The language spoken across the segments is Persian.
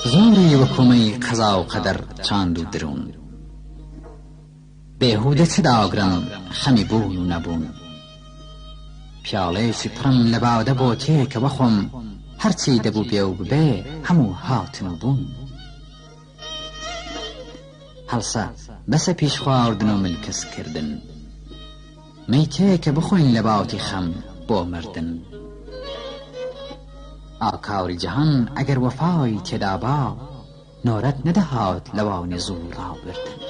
زۆری وەکومەی قەزا و قەدەر چاند و درون بێهودە چ داگرن خەمی بوون و نەبوون پیاڵەیەکی پڕم لە باودە بۆ تێکە بەخۆم هەرچی دەبوو بێ و ببێ هەموو هاتن و بوون هەڵسە بەسە پیش خواردن و ملکەس کردن مەی تێکە بخۆین لە باوتی خەم بۆ مردن ئاکاوری جەهان ئەگەر وەفای تێدا با نۆرەت نەدەهات لەواونی زوو ڕابردن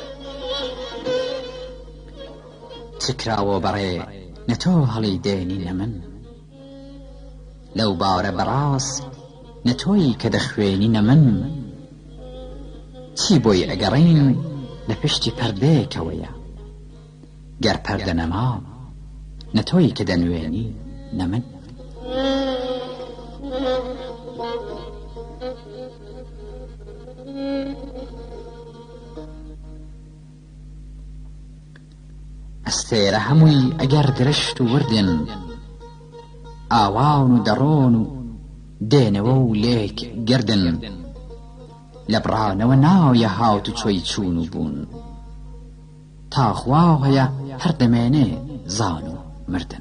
چ کراوە بەڕێ نە تۆ هەڵی دێنی نە من لەو باورە بەڕاست نە تۆی کە دەخوێنی نە من چی بۆی ئەگەڕین لە پشتی پەردەیەکەوەیە گەر پەردە نەما نە تۆی کە دەنوێنی نە من ئەستێرە هەمووی ئەگەر درشت و وردن ئاوان و دەڕۆن و دێنەوە و لێک گردن لە بڕانەوە ناویە هاوت و چۆی چوون و بوون تا خوا هەیە هەر دەمێنێ زان و مردن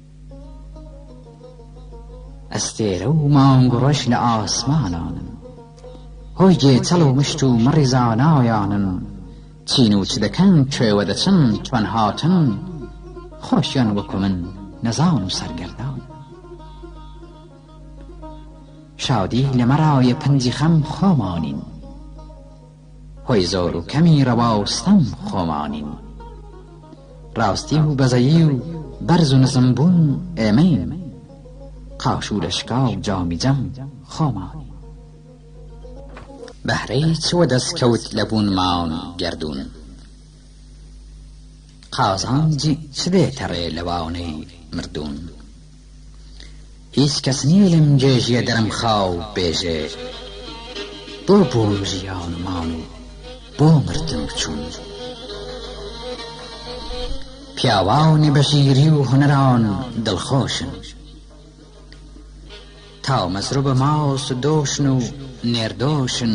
ئەستێرە و مانگ و ڕەش لە ئاسمانانن هۆی جێچەڵ و مشت و مەڕی زانایانن چین و چ دەکەن کوێوە دەچن توەن هاتن خۆشیان وەکو من نەزان و سەرگەردان شادی لە مەرایە پەنجی خەم خۆمانین هۆی زۆر و کەمی ڕەواستەم خۆمانین ڕاستی و بەزەیی و بەرز و نزمبوون ئێمەین قاش و لەشکا و جامی جەم خۆمانین بەهرەی چوە دەستکەوت لە بوونمان گەردوون قازانجی چ دێتە ڕێ لەواونەی مردوون هیچ کەس نییە لەم جێژیە دەرم خاو بێژێ بۆ ژیانمان و بۆ مردن بچوون پیاوانی بەژیری و هونەران دڵخۆشن تا مەزروو بە ماوس و دۆشن و نێردۆشن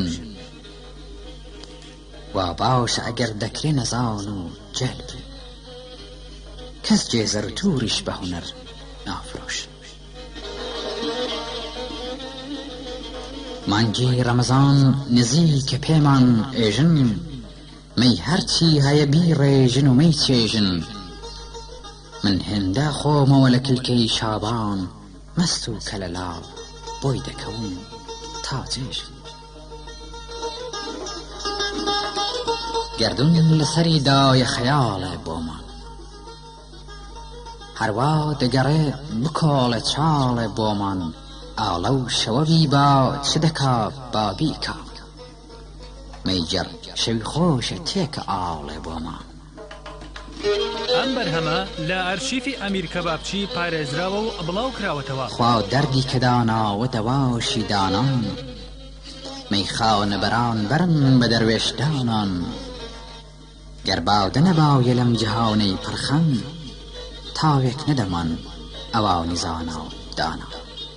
وا باشە ئەگەر دەکرێ نەزان و جەلب کەس جێزەر و تووریش بە هونەر نافرۆشن مانگی ڕەمەزان نزیکە پێمان ئێژن مەی هەرچی هەیە بیڕێژن و مەی چێژن من هێندە خۆمەوە لە کلکەی شابان مەست و کەلەلا بۆی دەکەون تا جێژن گەردون لەسەری دایە خەیاڵە بۆمان هەروا دەگەڕێ بکۆڵە چاڵە بۆمان ئاڵە و شەوەبی با چ دەکا بابیکە مەیجەر شەوی خۆشە تێکە ئاڵێ بۆمان ئەم بەرهەمە لە ئەرشیفی ئەمیر کەبابچی پارێزراوە و بڵاو کراوەتەوە خوا دەردی کە داناوە دەواشی دانان مەی خاونە بەران بەرن بە دەروێشدانان گەر باودە نەباویە لەم جیهانەی پڕخەم تاوێک نەدەمان ئەوانی زانا و دانا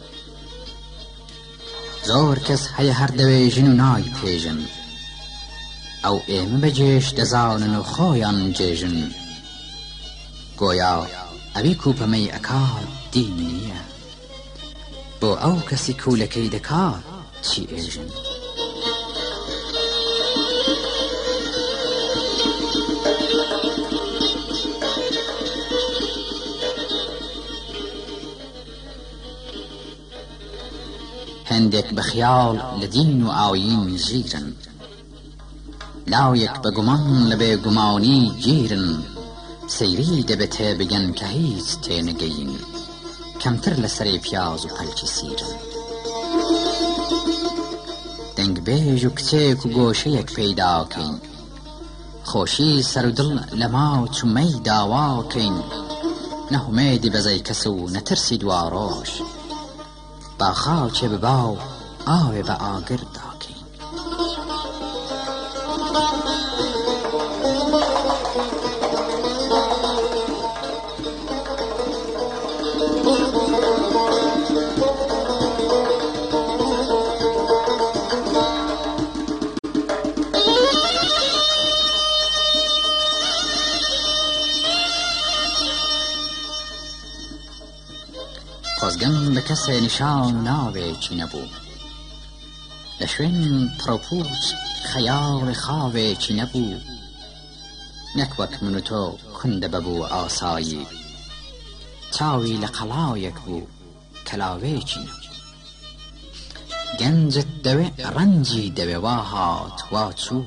زۆر کەس هەیە هەر دەوێژن و نای پێژن ئەو ئێمە بەجێش دەزانن و خۆیان جێژن گۆیا ئەوی کوپەمەی ئەکات دینی نییە بۆ ئەو کەسی کوولەکەی دەکات چی ئێژن هەندێک بە خیاڵ لە دین و ئاوین ژیرن لاویەک بە گومان لە بێگومانی گیرن سەیری دەبێتێ بگەن کە هیچ تێنەگەین کەمتر لە سەرێ پیاز و پەلکی سیرن دەنگبێژ و کچێک و گۆشەیەک پەیداکەین خۆشی سەر و دڵ لە ماو چومەی داواکەین نەهومێدی بەزەی کەس و نەترسی دواڕۆژ با خاوچێ ببا و ئاوێ بە ئاگر داکەین کەسێ نیشان ناوێکی نەبوو لە شوێن پڕۆپوچ خەیاڵی خاوێکی نەبوو نەک وەک من و تۆ کوندە بەبوو ئاسایی چاوی لە قەڵاوێک بوو کەلاوێکی نەبوو گەنجت دەوێ ڕەنجی دەوێ وا هات وا چوو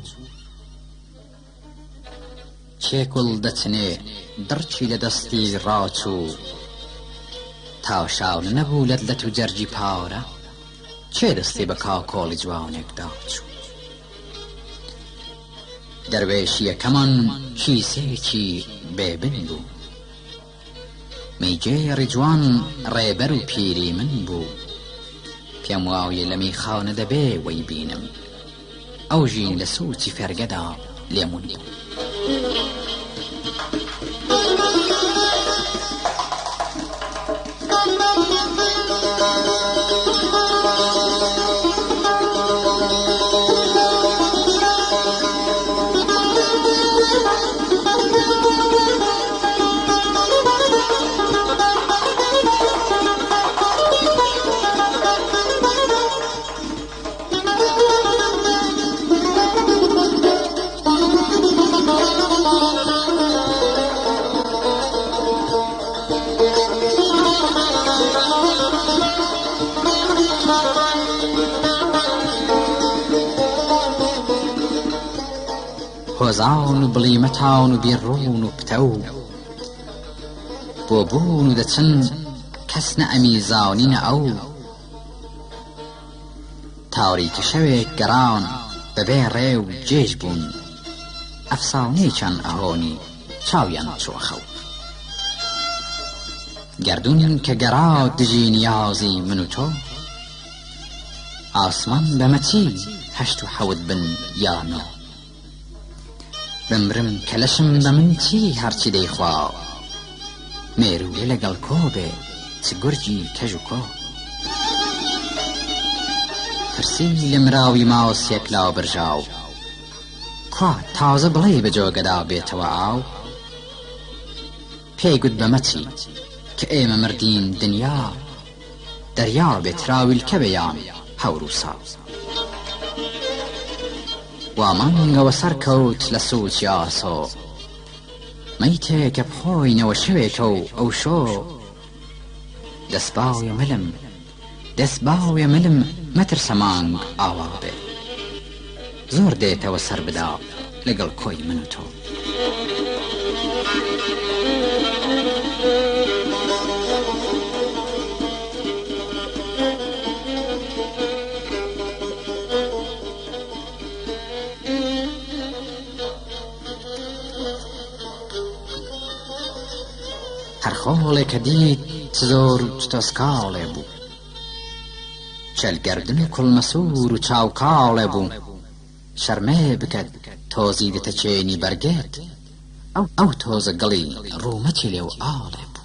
چێکوڵ دەچنێ دڕچی لە دەستی ڕاچوو تا شاو نەبوو لەت و جەرجی پاورە چێ دەستی بە کاکۆڵی جوانێکدا چوو دەروێشی یەکەمان کیسێکی بێبن بوو مەیجێڕی جوان ڕێبەر و پیری من بوو پێم واویە لە میخانە دەبێ وەی بینم ئەو ژین لە سووچی فێرگەدا لێمون بوو هۆزان و بڵیمەتان و بیڕوون و پتە و بۆ بوون و دەچن کەس نەئەمیزانینە ئەو تاریکە شەوێک گەران بەبێ ڕێ و جێژ بوون ئەفسانەیەکیان ئەهۆنی چاویان چوەخەو گەردوون کە گەڕا دژی نیازی من و تۆ ئاسمان بەمەچی هەشت و حەوت بن یانۆ بمرم کە لەشم بە من چی هەرچی دەیخوا مێروویە لەگەڵ کۆ بێ چ گورجی کەژ و کۆ پرسی لە مراوی ماوەسێک لاو برژاو کوا تازە بڵێ بە جۆگەدا بێتەوە ئاو پێی گوت بەمەچی کە ئێمە مردین دنیا دەریا بێت راویلکە بەیان هەور و ساو وامانگەوە سەرکەوت لە سووچی ئاسۆ مەیتێکە بخۆینەوە شەوێکە و ئەو شۆ دەستباوێ ملم مەترسە مانگ ئاوا بێ زۆر دێتەوە سەر بدا لەگەڵ کۆی من و تۆ هەر خۆڵێکە دیت چ زۆر و چ تۆسکاڵێ بوو چەلگەردن و کوڵمەسوور و چاوکاڵێ بوو شەرمێ بکەت تۆزی دەتەچێنی بەرگێت ئەو تۆزە گەڵی ڕوومەتی لێو ئاڵێ بوو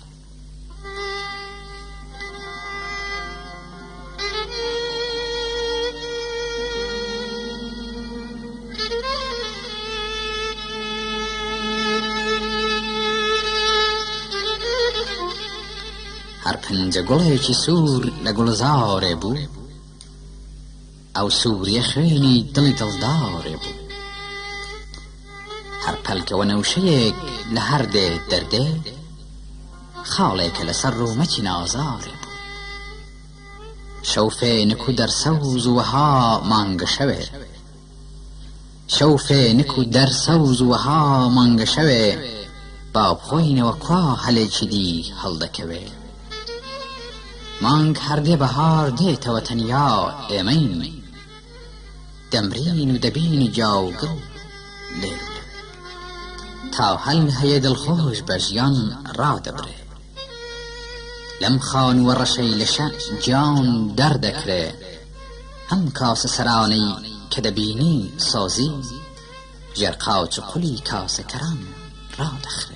هەر پنجە گوڵێکی سوور لە گوڵزارێ بوو ئەو سووریە خوێنی دڵی دڵدارێ بوو هەر پەلکەوە نەوشەیەک لە هەر دێ دەردێ خاڵێکە لەسەر ڕوومەتی نازارێ بوو شەو فێنک و دەرسەوز و وەها مانگە شەوێ شەو فێنک و دەرسەوز و وەها مانگە شەوێ با بخۆینەوە کوا هەلێکی دی هەڵدەکەوێ مانگ هەردێ بەهار دێتەوە تەنیا ئێمەین دەمرین و دەبینی جاوگڵ لێ تا هەل هەیە دڵخۆش بە ژیان ڕادەبرێ لەم خانووە ڕەشەی لە شەش گیان دەردەکرێ ئەم کاسە سەرانەی کە دەبینی سۆزی ژێر قاوچ و قولی کاسەکەران ڕادەخرێ